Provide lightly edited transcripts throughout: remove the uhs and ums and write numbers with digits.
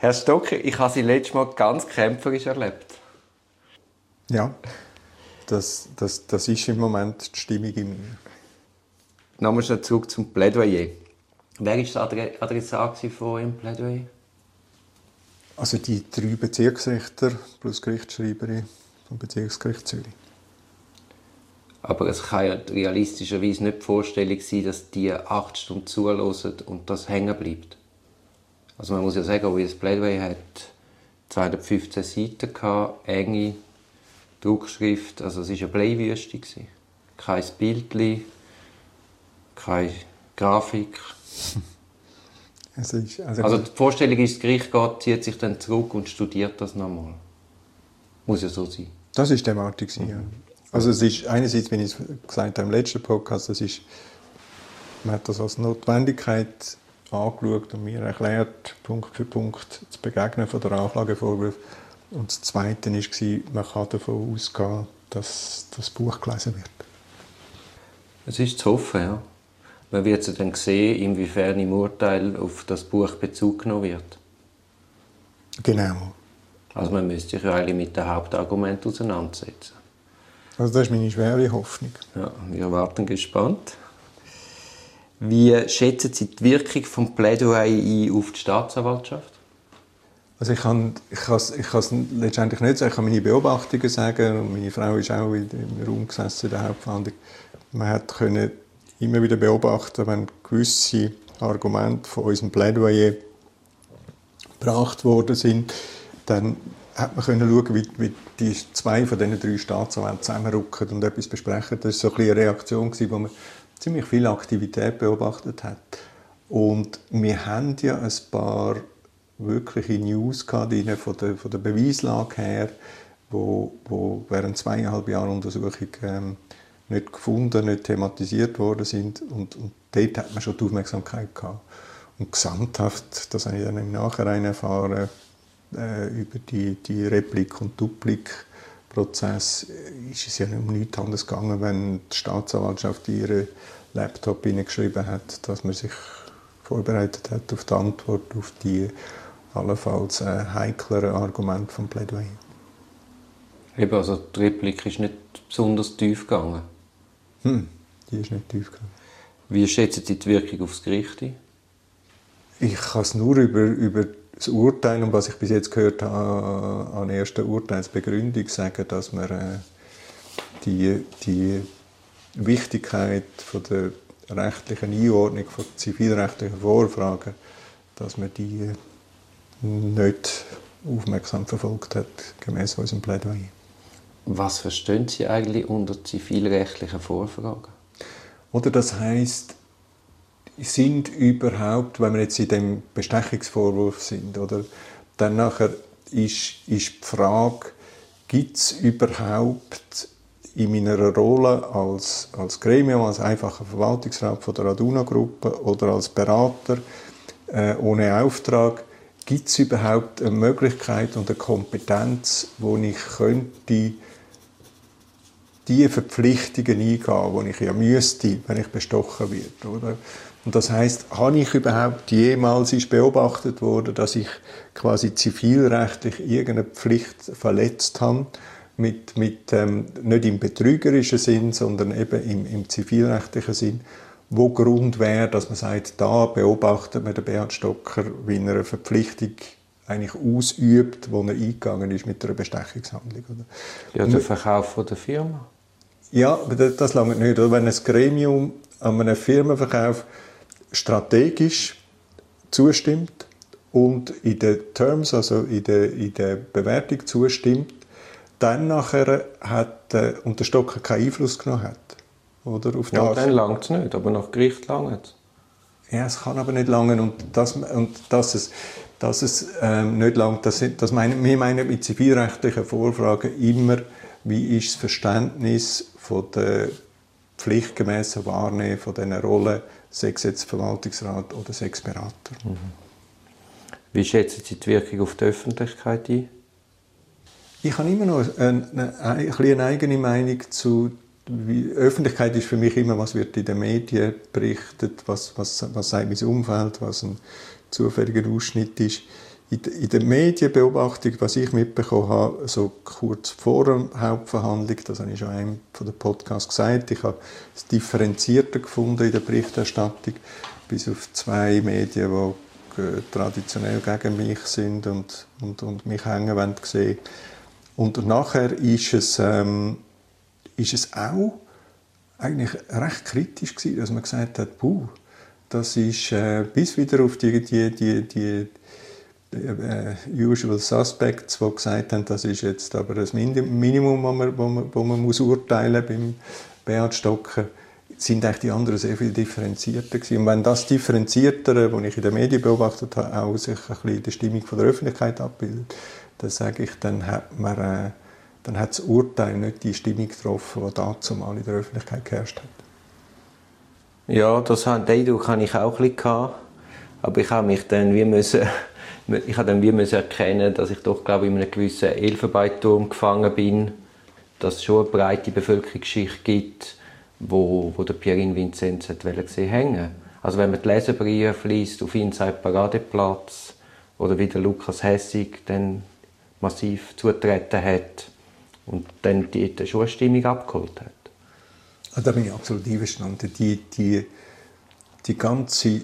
Herr Stocker, ich habe Sie letztes Mal ganz kämpferisch erlebt. Ja, das ist im Moment die Stimmung in mir. Nochmal schnell zurück zum Plädoyer. Wer war der Adressat von Ihrem Plädoyer? Also die 3 Bezirksrichter plus Gerichtsschreiberin vom Bezirksgericht Zürich. Aber es kann ja realistischerweise nicht die Vorstellung sein, dass die 8 Stunden zuhören und das hängen bleibt. Also man muss ja sagen, das Plädoyer hat 215 Seiten gehabt, enge Druckschrift, also es war eine Bleiwüste. Kein Bildchen, keine Grafik. Also die Vorstellung ist, das Gericht zieht sich dann zurück und studiert das nochmal. Muss ja so sein. Das war die Erwartung, ja. Also es ist einerseits, wie ich es gesagt habe im letzten Podcast, man hat das als Notwendigkeit angeschaut und mir erklärt, Punkt für Punkt zu begegnen von der Anklagevorwurf. Und das Zweite war, man kann davon ausgehen, dass das Buch gelesen wird. Es ist zu hoffen, ja. Man wird ja dann sehen, inwiefern im Urteil auf das Buch Bezug genommen wird. Genau. Also man müsste sich ja eigentlich mit dem Hauptargument auseinandersetzen. Also das ist meine schwere Hoffnung. Ja, wir warten gespannt. Wie schätzen Sie die Wirkung des Plädoyers auf die Staatsanwaltschaft? Also ich kann es letztendlich nicht sagen. Ich kann meine Beobachtungen sagen. Und meine Frau ist auch im Raum gesessen in der Hauptverhandlung. Man konnte immer wieder beobachten, wenn gewisse Argumente von unserem Plädoyer gebracht worden sind, dann hat man schauen, wie die 2 von diesen 3 Staatsanwälten zusammenrücken und etwas besprechen. Das war so eine Reaktion, wo man ziemlich viel Aktivität beobachtet hat. Und wir haben ja ein paar wirkliche News gehabt, von der Beweislage her, wo während 2,5 Jahren Untersuchung nicht gefunden, nicht thematisiert worden sind. Und dort hat man schon die Aufmerksamkeit gehabt. Und gesamthaft, das habe ich dann im Nachhinein erfahren, über die Replik- und Duplik-Prozess ist es ja um nichts anderes gegangen, wenn die Staatsanwaltschaft in ihren Laptop hineingeschrieben hat, dass man sich vorbereitet hat auf die Antwort auf die allenfalls heikleren Argumente vom Plädoyer. Eben, also die Replik ist nicht besonders tief gegangen. Die ist nicht tief gegangen. Wie schätzen Sie die Wirkung aufs Gericht ein? Ich kann es nur über das Urteil und was ich bis jetzt gehört habe an erster Urteilsbegründung sagen, dass man die Wichtigkeit von der rechtlichen Einordnung von zivilrechtlichen Vorfragen, dass man die nicht aufmerksam verfolgt hat, gemäss unserem Plädoyer. Was verstehen Sie eigentlich unter zivilrechtlichen Vorfragen? Oder das heisst, sind überhaupt, wenn wir jetzt in dem Bestechungsvorwurf sind, oder, dann nachher ist die Frage, gibt es überhaupt in meiner Rolle als Gremium, als einfacher Verwaltungsrat von der Aduna-Gruppe oder als Berater ohne Auftrag, gibt es überhaupt eine Möglichkeit und eine Kompetenz, wo ich könnte die Verpflichtungen eingehen, die ich ja müsste, wenn ich bestochen werde, oder? Und das heisst, habe ich überhaupt jemals ist beobachtet worden, dass ich quasi zivilrechtlich irgendeine Pflicht verletzt habe, nicht im betrügerischen Sinn, sondern eben im zivilrechtlichen Sinn, wo Grund wäre, dass man sagt, da beobachtet man den Beat Stocker, wie er eine Verpflichtung eigentlich ausübt, wo er eingegangen ist mit einer Bestechungshandlung. Oder? Ja, der Verkauf von der Firma. Ja, das lange nicht. Oder? Wenn ein Gremium an einem Firmenverkauf strategisch zustimmt und in den Terms, also in der Bewertung zustimmt, dann nachher und der Stocker keinen Einfluss genommen hat. Oder, auf Ja, das. dann langt es nicht, aber nach Gericht langt es. Ja, es kann aber nicht langen und dass es nicht langt, wir meinen mit zivilrechtlichen Vorfragen immer, wie ist das Verständnis von der pflichtgemäßen Wahrnehmen von diesen Rollen, sei es jetzt Verwaltungsrat oder sei es Berater. Mhm. Wie schätzen Sie die Wirkung auf die Öffentlichkeit ein? Ich habe immer noch eine eigene Meinung zu. Die Öffentlichkeit ist für mich immer, was wird in den Medien berichtet, was sagt mein Umfeld, was ein zufälliger Ausschnitt ist. in der Medienbeobachtung, was ich mitbekommen habe, so kurz vor der Hauptverhandlung, das habe ich schon in einem von den Podcasts gesagt, ich habe es differenzierter gefunden in der Berichterstattung, bis auf 2 Medien, die traditionell gegen mich sind und mich hängen wollen sehen. Und nachher ist es auch eigentlich recht kritisch gewesen, dass man gesagt hat, das ist bis wieder auf die Usual Suspects, die gesagt haben, das ist jetzt aber das Minimum, wo man muss urteilen beim Beat Stocker, sind eigentlich die anderen sehr viel differenzierter gewesen. Und wenn das Differenziertere, das ich in den Medien beobachtet habe, auch sich ein bisschen in der Stimmung von der Öffentlichkeit abbildet, dann sage ich, dann hat das Urteil nicht die Stimmung getroffen, die dazumal in der Öffentlichkeit geherrscht hat. Ja, den Eindruck hatte ich auch ein bisschen. Aber ich habe mich dann wie müssen erkennen, dass ich doch, glaube ich, in einem gewissen Elfenbeinturm gefangen bin, dass es schon eine breite Bevölkerungsschicht gibt, wo der Pierin Vinzenz gesehen hängen. Also wenn man die Leserbriefe liest auf Inside Paradeplatz oder wie der Lukas Hessig dann massiv zugetreten hat und dann die schon eine Stimmung abgeholt hat. Da bin ich absolut einverstanden. Die ganze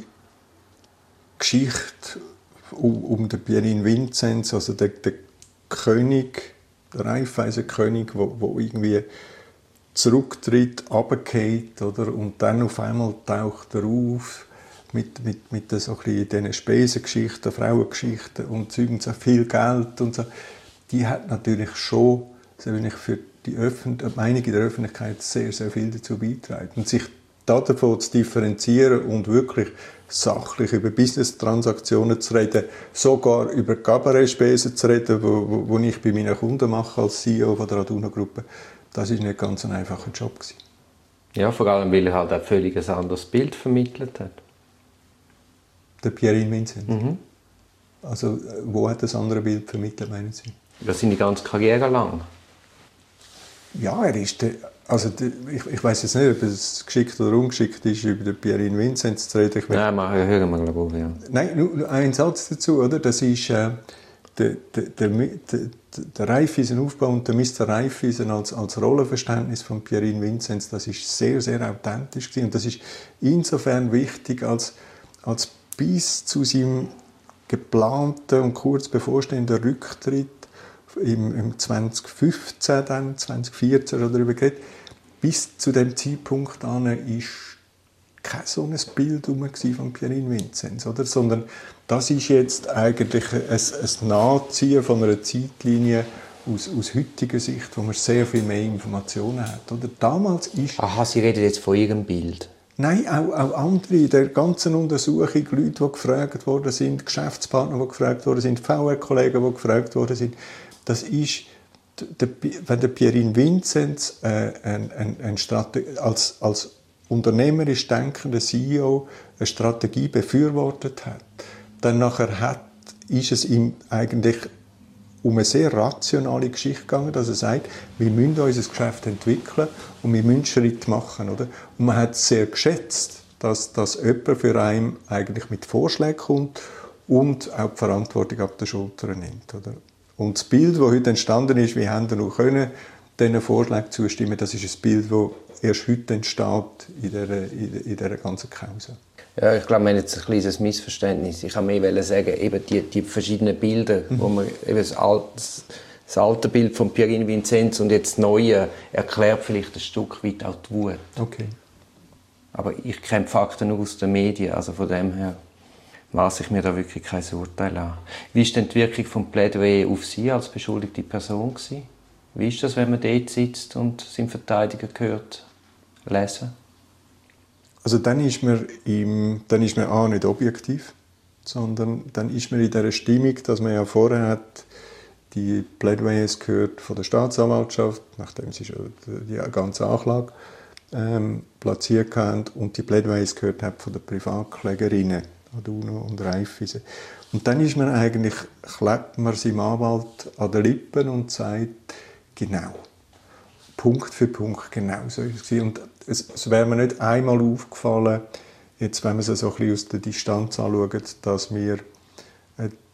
Geschichte um den Pierin Vinzenz, also der König, der Raiffeisen-König, wo irgendwie zurücktritt, runterfällt, oder? Und dann auf einmal taucht er auf mit so diesen Spesengeschichten, Frauengeschichten und Zeugen, so viel Geld und so. Die hat natürlich schon, für die Meinung in der Öffentlichkeit sehr, sehr viel dazu beitragen. Und sich davon zu differenzieren und wirklich sachlich über Business-Transaktionen zu reden, sogar über Kabarettspesen zu reden, wo ich bei meinen Kunden mache als CEO von der Aduna-Gruppe, das ist nicht ganz ein einfacher Job gewesen. Ja, vor allem, weil er halt ein völlig anderes Bild vermittelt hat. Der Pierin Vinzenz? Mhm. Also, wo hat das andere Bild vermittelt, meinen Sie? Ja, seine ganze Karriere lang. Ja, er ist ich weiß jetzt nicht, ob es geschickt oder ungeschickt ist, über den Pierin Vinzenz zu reden. Nein, hören wir glaube ich, ja. Nein, nur ein Satz dazu, oder? Das ist der Raiffeisen-Aufbau und der Mr. Raiffeisen als Rollenverständnis von Pierin Vinzenz, das ist sehr, sehr authentisch gewesen. Und das ist insofern wichtig, als bis zu seinem geplanten und kurz bevorstehenden Rücktritt im 2015, dann 2014 oder darüber geredet, bis zu dem Zeitpunkt an ist kein so ein Bild von Pierin Vinzenz, oder? Sondern das ist jetzt eigentlich ein Nachziehen von einer Zeitlinie aus heutiger Sicht, wo man sehr viel mehr Informationen hat, oder? Damals ist... Aha, Sie reden jetzt von Ihrem Bild? Nein, auch andere in der ganzen Untersuchung, Leute, die gefragt worden sind, Geschäftspartner, die gefragt worden sind, VR-Kollegen, die gefragt worden sind. Das ist, wenn der Pierin Vinzenz als unternehmerisch denkender CEO eine Strategie befürwortet hat, dann ist es ihm eigentlich um eine sehr rationale Geschichte gegangen, dass er sagt, wir müssen unser Geschäft entwickeln und wir müssen Schritte machen. Oder? Und man hat sehr geschätzt, dass jemand für einen eigentlich mit Vorschlägen kommt und auch die Verantwortung ab der Schulter nimmt. Oder? Und das Bild, das heute entstanden ist, wie haben wir noch können, diesen Vorschlägen zustimmen, das ist ein Bild, das erst heute entsteht in dieser ganzen Causa. Ja, ich glaube, wir haben jetzt ein kleines Missverständnis. Ich wollte mehr sagen, eben die verschiedenen Bilder, wo man eben das alte Bild von Pierin Vinzenz und jetzt das neue erklärt vielleicht ein Stück weit auch die Wut. Okay. Aber ich kenne die Fakten nur aus den Medien, also von dem her maße ich mir da wirklich kein Urteil an. Wie war denn die Wirkung vom Plädoyer auf Sie als beschuldigte Person gewesen? Wie ist das, wenn man dort sitzt und seinen Verteidiger hört, lesen? Also dann ist man A, nicht objektiv, sondern dann ist man in dieser Stimmung, dass man ja vorher hat die Plädoyers gehört von der Staatsanwaltschaft, nachdem sie schon die ganze Anklage platziert haben, und die Plädoyers gehört hat von den Privatklägerinnen, Aduna und Raiffeisen. Und dann ist man eigentlich, klebt man seinem Anwalt an den Lippen und sagt, genau, Punkt für Punkt, genau so ist es. Und es wäre mir nicht einmal aufgefallen, jetzt, wenn man es so ein bisschen aus der Distanz anschaut, dass wir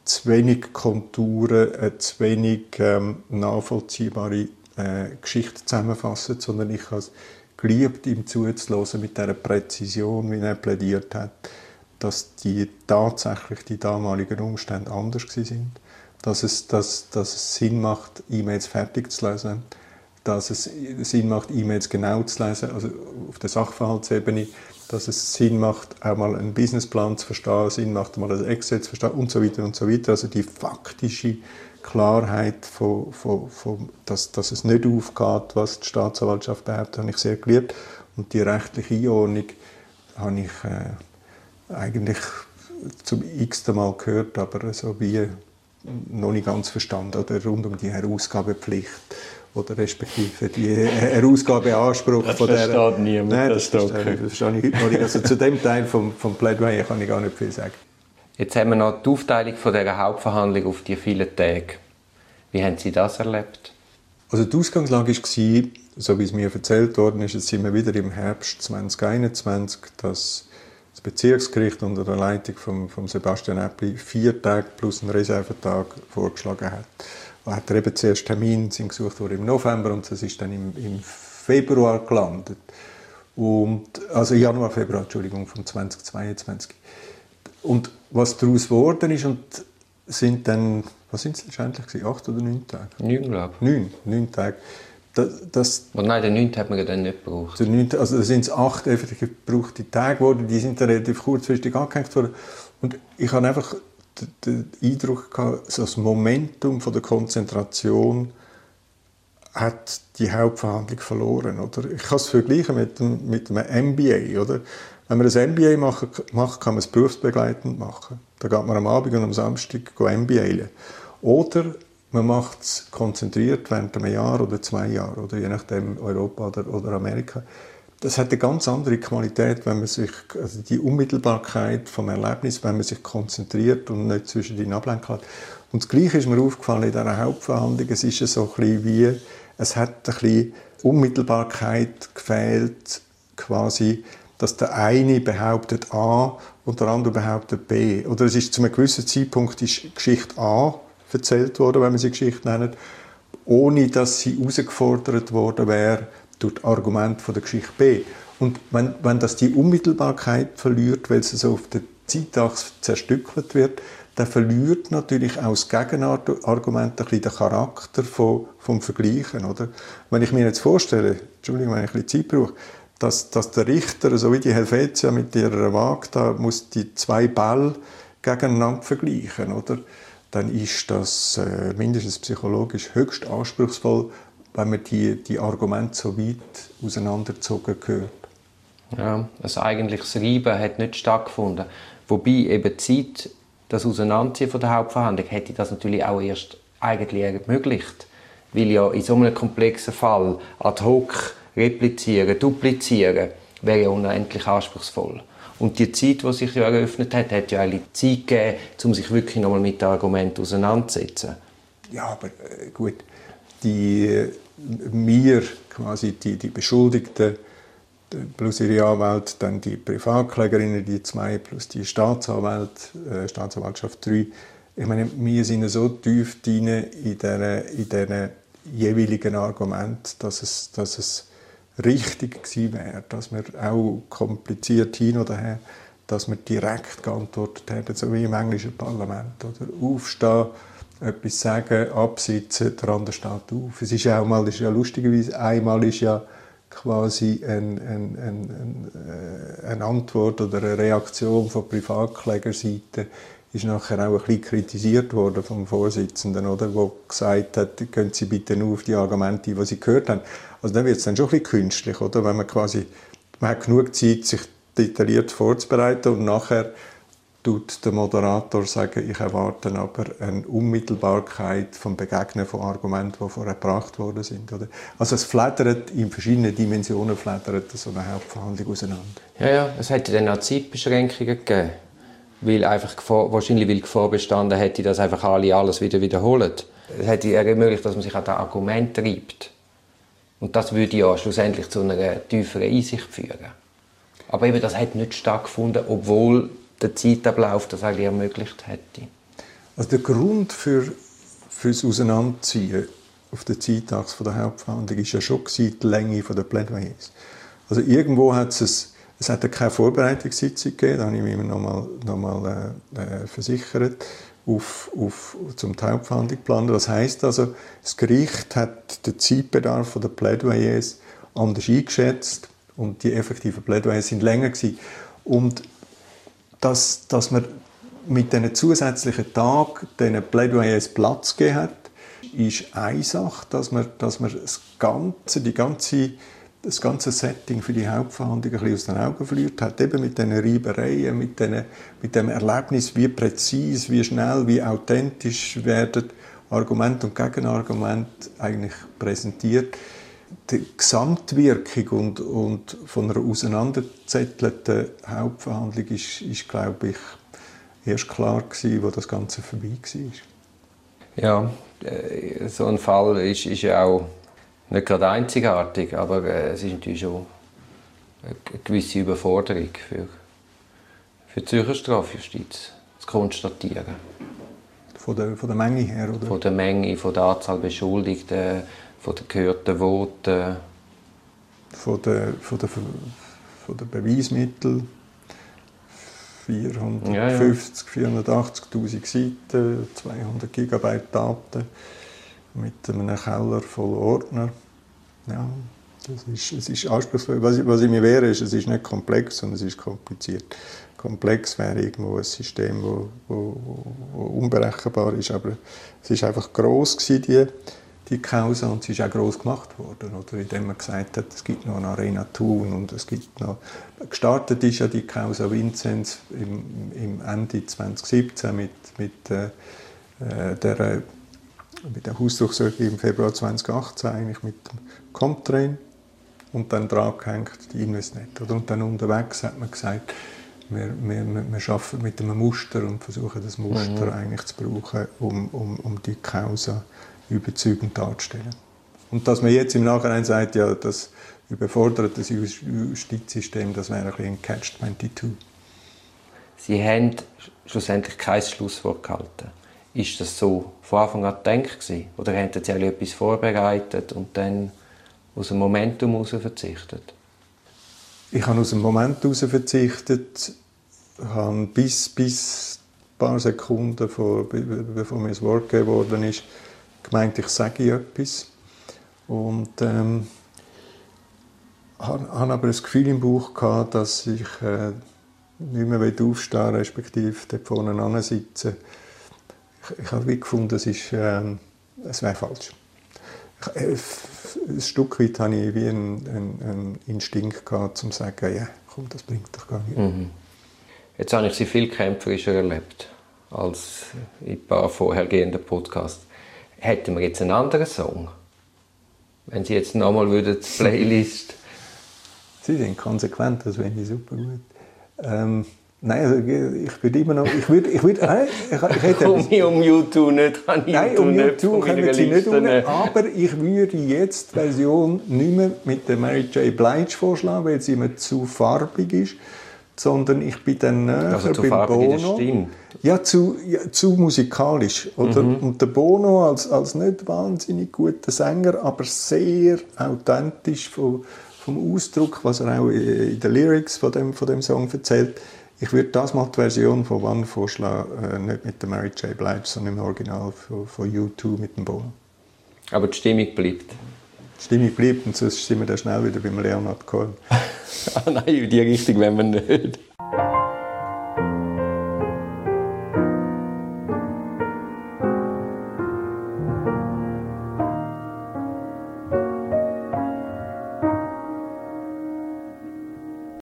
zu wenig Konturen, eine zu wenig nachvollziehbare Geschichte zusammenfassen, sondern ich habe es geliebt, ihm zuzuhören mit dieser Präzision, wie er plädiert hat, dass tatsächlich die damaligen Umstände anders waren, dass es Sinn macht, E-Mails fertig zu lesen, dass es Sinn macht, E-Mails genau zu lesen, also auf der Sachverhaltsebene, dass es Sinn macht, auch mal einen Businessplan zu verstehen, Sinn macht, mal das Excel zu verstehen und so weiter und so weiter. Also die faktische Klarheit, dass es nicht aufgeht, was die Staatsanwaltschaft behauptet, habe ich sehr geliebt. Und die rechtliche Einordnung habe ich eigentlich zum x-ten Mal gehört, aber so wie noch nicht ganz verstanden. Oder rund um die Herausgabepflicht oder respektive die Herausgabeanspruch das von der... Das versteht niemand. Nein, das verstehe ich heute noch nicht. Also zu dem Teil vom Plädoyer kann ich gar nicht viel sagen. Jetzt haben wir noch die Aufteilung von dieser Hauptverhandlung auf die vielen Tage. Wie haben Sie das erlebt? Also die Ausgangslage war, so wie es mir erzählt worden ist, jetzt sind wir wieder im Herbst 2021, dass das Bezirksgericht unter der Leitung von Sebastian Äppli 4 Tage plus einen Reservetag vorgeschlagen hat. Da hat er eben zuerst Termin, sind gesucht worden im November und das ist dann im Februar gelandet. Also Januar, Februar, Entschuldigung, von 2022. Und was daraus geworden ist, und sind dann, was sind es letztendlich, 8 oder 9 Tage? 9, glaube ich. 9 Tage. Nein, den 9. hat man dann nicht gebraucht. Also da sind es 8 effektiv gebrauchte Tage geworden, die sind dann relativ kurzfristig angehängt worden. Und ich habe einfach den Eindruck gehabt, so das Momentum von der Konzentration hat die Hauptverhandlung verloren. Oder? Ich kann es vergleichen mit einem MBA. Oder? Wenn man ein MBA macht, kann man es berufsbegleitend machen. Da geht man am Abend und am Samstag MBA. Oder man macht es konzentriert während einem Jahr oder 2 Jahren, oder je nachdem Europa oder Amerika. Das hat eine ganz andere Qualität, wenn man sich, also die Unmittelbarkeit vom Erlebnis, wenn man sich konzentriert und nicht zwischen den Ablenkungen hat. Und das Gleiche ist mir aufgefallen in dieser Hauptverhandlung. Es ist so ein bisschen wie, es hat ein bisschen Unmittelbarkeit gefehlt, quasi, dass der eine behauptet A und der andere behauptet B. Oder es ist zu einem gewissen Zeitpunkt ist Geschichte A erzählt worden, wenn man sie Geschichte nennt, ohne dass sie herausgefordert worden wäre durch das Argument von der Geschichte B. Und wenn das die Unmittelbarkeit verliert, weil sie so auf der Zeitachse zerstückelt wird, dann verliert natürlich auch das Gegenargument ein bisschen den Charakter vom Vergleichen. Oder? Wenn ich mir jetzt vorstelle, Entschuldigung, wenn ich ein bisschen Zeit brauche, dass der Richter, so wie die Helvetia mit ihrer Waage, da muss die 2 Bälle gegeneinander vergleichen, oder? Dann ist das mindestens psychologisch höchst anspruchsvoll, wenn man die Argumente so weit auseinandergezogen hört. Ja, also eigentlich das Reiben hat nicht stattgefunden. Wobei eben die Zeit, das Auseinanderziehen von der Hauptverhandlung, hätte das natürlich auch erst eigentlich ermöglicht. Weil ja in so einem komplexen Fall ad hoc replizieren, duplizieren, wäre ja unendlich anspruchsvoll. Und die Zeit, die sich ja eröffnet hat, hat ja eigentlich Zeit gegeben, um sich wirklich nochmal mit den Argumenten auseinanderzusetzen. Ja, aber gut, wir, quasi die Beschuldigten, plus ihre Anwälte, dann die Privatklägerinnen, die 2, plus die Staatsanwaltschaft 3. Ich meine, wir sind so tief drin in diesen jeweiligen Argumenten, dass es richtig gewesen wäre, dass wir auch kompliziert hin oder her, dass wir direkt geantwortet hätten, so wie im englischen Parlament. Oder aufstehen, etwas sagen, absitzen, der andere steht auf. Es ist ja auch mal, das ist ja lustigerweise, einmal ist ja quasi eine Antwort oder eine Reaktion von Privatklägerseite ist nachher auch ein bisschen kritisiert worden vom Vorsitzenden, oder, der gesagt hat, gehen Sie bitte nur auf die Argumente, die Sie gehört haben. Also dann wird es dann schon ein bisschen künstlich, oder, wenn man quasi, man hat genug Zeit, sich detailliert vorzubereiten und nachher tut der Moderator sagen, ich erwarte aber eine Unmittelbarkeit vom Begegnen von Argumenten, die vorher gebracht worden sind. Oder? Also es flattert in verschiedenen Dimensionen flattert so eine Hauptverhandlung auseinander. Ja, es hätte dann auch Zeitbeschränkungen gegeben, weil wahrscheinlich weil Gefahr bestanden hätte, dass einfach alle alles wieder wiederholen. Es hätte ermöglicht, dass man sich an das Argument reibt. Und das würde ja schlussendlich zu einer tieferen Einsicht führen. Aber eben, das hat nicht stattgefunden, obwohl der Zeitablauf das eigentlich ermöglicht hätte. Also der Grund fürs Auseinanderziehen auf der Zeitachse der Hauptverhandlung war ja schon die Länge der Plädoyers. Also irgendwo hat es hat keine Vorbereitungssitzung gegeben, da habe ich mich nochmal versichert, zum Hauptverhandlung planen. Das heisst also, das Gericht hat den Zeitbedarf der Plädoyers anders eingeschätzt und die effektiven Plädoyers sind länger gewesen. Und dass man mit diesen zusätzlichen Tagen diesen Plädoyers Platz gegeben hat, ist eine Sache, dass man das ganze Setting für die Hauptverhandlung ein bisschen aus den Augen verliert hat, eben mit diesen Reibereien, mit dem Erlebnis, wie präzise, wie schnell, wie authentisch werden Argument und Gegenargument eigentlich präsentiert. Die Gesamtwirkung und von einer auseinanderzettelten Hauptverhandlung ist, glaube ich, erst klar gewesen, wo das Ganze vorbei war. Ja, so ein Fall ist ja auch nicht gerade einzigartig, aber es ist natürlich schon eine gewisse Überforderung für die Zürcher Strafjustiz zu konstatieren. Von der Menge her, oder? Von der Menge, von der Anzahl Beschuldigten, von den gehörten Voten. Von den Beweismitteln. 480'000 Seiten, 200 GB Daten mit einem Keller voll Ordner. Ja, es ist anspruchsvoll. Was ich mir wehre, ist, es ist nicht komplex, sondern es ist kompliziert. Komplex wäre irgendwo ein System, das unberechenbar ist, aber es ist einfach gross gewesen, die Causa, und sie ist auch gross gemacht worden, oder? Indem man gesagt hat, es gibt noch eine Arena Thun und es gibt noch... Gestartet ist ja die Causa Vinzenz im Ende 2017 mit der Hausdurchsuchung im Februar 2018, eigentlich mit dem Comtrain, und dann dran gehängt die Investnet. Und dann unterwegs hat man gesagt, wir arbeiten mit einem Muster und versuchen das Muster eigentlich zu brauchen, um die Causa überzeugend darzustellen. Und dass man jetzt im Nachhinein sagt, ja, das überfordert das Justizsystem, das wäre ein bisschen ein Catch-22. Sie haben schlussendlich kein Schlusswort gehalten. Ist das so von Anfang an gedacht gewesen? Oder haben Sie etwas vorbereitet und dann aus dem Momentum heraus verzichtet? Ich habe aus dem Moment heraus verzichtet, habe bis ein paar Sekunden bevor mir das Wort gegeben worden ist, gemeint, ich sage etwas. Und habe aber das Gefühl im Bauch gehabt, dass ich nicht mehr aufstehen will, respektive dort vorne ansitzen. Ich habe gefunden, es wäre falsch. Ein Stück weit hatte ich wie einen Instinkt gehabt, um zu sagen, ja, komm, das bringt doch gar nichts. Mhm. Jetzt habe ich Sie viel kämpferischer erlebt als in ein paar vorhergehenden Podcasts. Hätten wir jetzt einen anderen Song? Wenn Sie jetzt nochmal die Playlist... Sie sind konsequent, das finde ich super gut. Nein, also ich würde immer noch... Ich hätte um U2 nicht, nein, um U2 kommen Sie nicht unten, aber ich würde jetzt die Version nicht mehr mit der Mary J. Blige vorschlagen, weil sie mir zu farbig ist, sondern ich bin dann näher beim Bono. Ja, zu musikalisch. Oder? Und der Bono als nicht wahnsinnig guter Sänger, aber sehr authentisch vom Ausdruck, was er auch in den Lyrics von dem Song erzählt. Ich würde das mal die Version von One vorschlagen, nicht mit der Mary J. Blige, sondern im Original von U2 mit dem Bono. Aber die Stimmung bleibt? Die Stimmung bleibt, und sonst sind wir dann schnell wieder beim Leonard Cohen. Nein, in die Richtung wollen wir nicht.